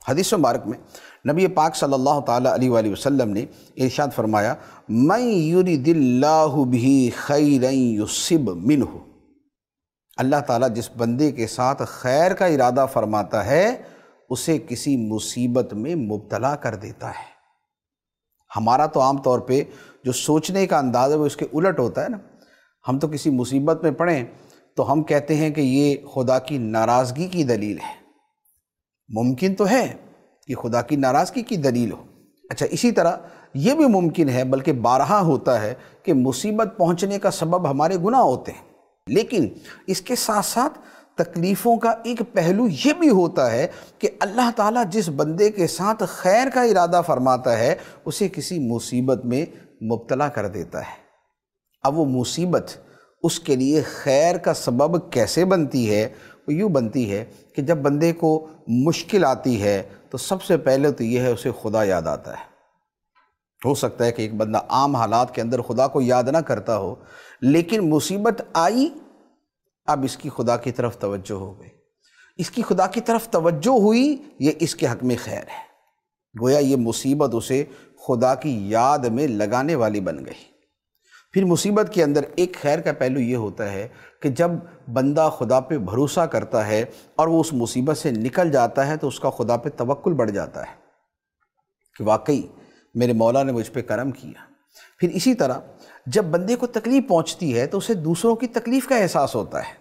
حدیث مبارک میں نبی پاک صلی اللہ تعالیٰ علیہ وآلہ وسلم نے ارشاد فرمایا، من یرد اللہ بہ خیرا یصب منہ، اللہ تعالیٰ جس بندے کے ساتھ خیر کا ارادہ فرماتا ہے اسے کسی مصیبت میں مبتلا کر دیتا ہے۔ ہمارا تو عام طور پہ جو سوچنے کا انداز ہے وہ اس کے الٹ ہوتا ہے نا۔ ہم تو کسی مصیبت میں پڑیں تو ہم کہتے ہیں کہ یہ خدا کی ناراضگی کی دلیل ہے۔ ممکن تو ہے کہ خدا کی ناراضگی کی دلیل ہو، اچھا اسی طرح یہ بھی ممکن ہے، بلکہ بارہا ہوتا ہے کہ مصیبت پہنچنے کا سبب ہمارے گناہ ہوتے ہیں، لیکن اس کے ساتھ ساتھ تکلیفوں کا ایک پہلو یہ بھی ہوتا ہے کہ اللہ تعالیٰ جس بندے کے ساتھ خیر کا ارادہ فرماتا ہے اسے کسی مصیبت میں مبتلا کر دیتا ہے۔ اب وہ مصیبت اس کے لیے خیر کا سبب کیسے بنتی ہے؟ وہ یوں بنتی ہے کہ جب بندے کو مشکل آتی ہے تو سب سے پہلے تو یہ ہے اسے خدا یاد آتا ہے۔ ہو سکتا ہے کہ ایک بندہ عام حالات کے اندر خدا کو یاد نہ کرتا ہو، لیکن مصیبت آئی، اب اس کی خدا کی طرف توجہ ہو گئی، اس کی خدا کی طرف توجہ ہوئی، یہ اس کے حق میں خیر ہے، گویا یہ مصیبت اسے خدا کی یاد میں لگانے والی بن گئی۔ پھر مصیبت کے اندر ایک خیر کا پہلو یہ ہوتا ہے کہ جب بندہ خدا پہ بھروسہ کرتا ہے اور وہ اس مصیبت سے نکل جاتا ہے تو اس کا خدا پہ توکل بڑھ جاتا ہے کہ واقعی میرے مولا نے مجھ پہ کرم کیا۔ پھر اسی طرح جب بندے کو تکلیف پہنچتی ہے تو اسے دوسروں کی تکلیف کا احساس ہوتا ہے،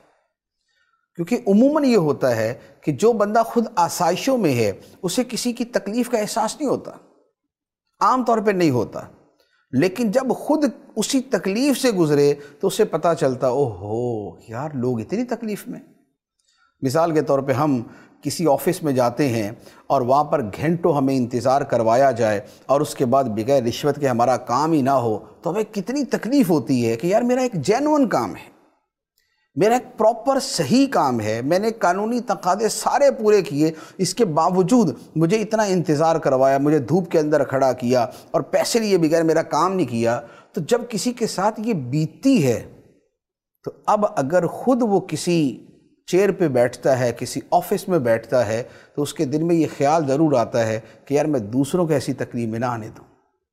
کیونکہ عموماً یہ ہوتا ہے کہ جو بندہ خود آسائشوں میں ہے اسے کسی کی تکلیف کا احساس نہیں ہوتا، عام طور پہ نہیں ہوتا، لیکن جب خود اسی تکلیف سے گزرے تو اسے پتہ چلتا اوہو یار لوگ اتنی تکلیف میں۔ مثال کے طور پہ ہم کسی آفس میں جاتے ہیں اور وہاں پر گھنٹوں ہمیں انتظار کروایا جائے اور اس کے بعد بغیر رشوت کے ہمارا کام ہی نہ ہو تو ہمیں کتنی تکلیف ہوتی ہے کہ یار میرا ایک جینون کام ہے، میرا ایک پراپر صحیح کام ہے، میں نے قانونی تقاضے سارے پورے کیے، اس کے باوجود مجھے اتنا انتظار کروایا، مجھے دھوپ کے اندر کھڑا کیا اور پیسے لیے بغیر میرا کام نہیں کیا۔ تو جب کسی کے ساتھ یہ بیتتی ہے تو اب اگر خود وہ کسی چیئر پہ بیٹھتا ہے، کسی آفس میں بیٹھتا ہے تو اس کے دل میں یہ خیال ضرور آتا ہے کہ یار میں دوسروں کو ایسی تکلیف میں نہ آنے دوں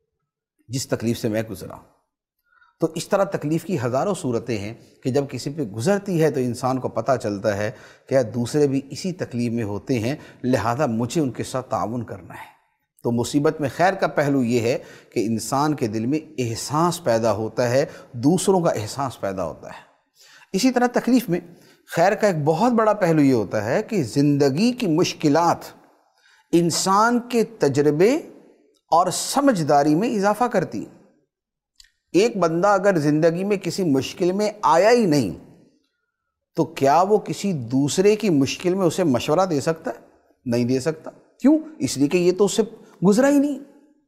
جس تکلیف سے میں گزرا ہوں۔ تو اس طرح تکلیف کی ہزاروں صورتیں ہیں کہ جب کسی پہ گزرتی ہے تو انسان کو پتہ چلتا ہے کہ دوسرے بھی اسی تکلیف میں ہوتے ہیں، لہذا مجھے ان کے ساتھ تعاون کرنا ہے۔ تو مصیبت میں خیر کا پہلو یہ ہے کہ انسان کے دل میں احساس پیدا ہوتا ہے، دوسروں کا احساس پیدا ہوتا ہے۔ اسی طرح تکلیف میں خیر کا ایک بہت بڑا پہلو یہ ہوتا ہے کہ زندگی کی مشکلات انسان کے تجربے اور سمجھداری میں اضافہ کرتی ہیں۔ ایک بندہ اگر زندگی میں کسی مشکل میں آیا ہی نہیں تو کیا وہ کسی دوسرے کی مشکل میں اسے مشورہ دے سکتا ہے؟ نہیں دے سکتا۔ کیوں؟ اس لیے کہ یہ تو اس سے گزرا ہی نہیں۔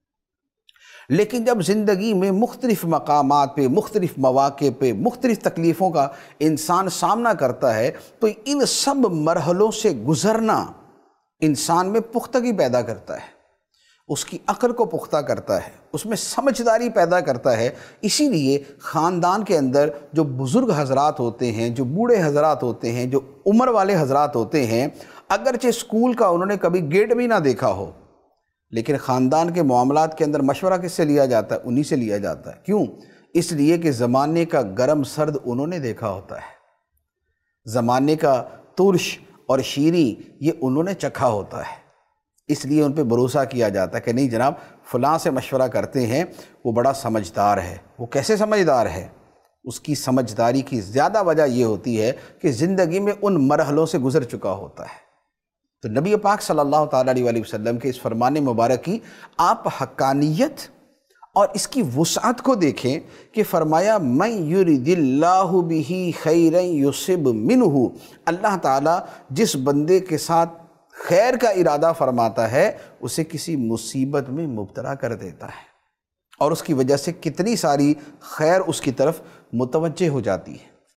لیکن جب زندگی میں مختلف مقامات پہ، مختلف مواقع پہ، مختلف تکلیفوں کا انسان سامنا کرتا ہے تو ان سب مرحلوں سے گزرنا انسان میں پختگی پیدا کرتا ہے، اس کی عقل کو پختہ کرتا ہے، اس میں سمجھداری پیدا کرتا ہے۔ اسی لیے خاندان کے اندر جو بزرگ حضرات ہوتے ہیں، جو بوڑھے حضرات ہوتے ہیں، جو عمر والے حضرات ہوتے ہیں، اگرچہ اسکول کا انہوں نے کبھی گیٹ بھی نہ دیکھا ہو، لیکن خاندان کے معاملات کے اندر مشورہ کس سے لیا جاتا ہے؟ انہی سے لیا جاتا ہے۔ کیوں؟ اس لیے کہ زمانے کا گرم سرد انہوں نے دیکھا ہوتا ہے، زمانے کا ترش اور شیریں یہ انہوں نے چکھا ہوتا ہے، اس لیے ان پہ بھروسہ کیا جاتا ہے کہ نہیں جناب فلاں سے مشورہ کرتے ہیں، وہ بڑا سمجھدار ہے۔ وہ کیسے سمجھدار ہے؟ اس کی سمجھداری کی زیادہ وجہ یہ ہوتی ہے کہ زندگی میں ان مرحلوں سے گزر چکا ہوتا ہے۔ تو نبی پاک صلی اللہ تعالیٰ علیہ وسلم کے اس فرمان مبارک کی آپ حقانیت اور اس کی وسعت کو دیکھیں کہ فرمایا من یرد اللہ بہ خیرا یصب منہ، اللہ تعالیٰ جس بندے کے ساتھ خیر کا ارادہ فرماتا ہے اسے کسی مصیبت میں مبتلا کر دیتا ہے، اور اس کی وجہ سے کتنی ساری خیر اس کی طرف متوجہ ہو جاتی ہے۔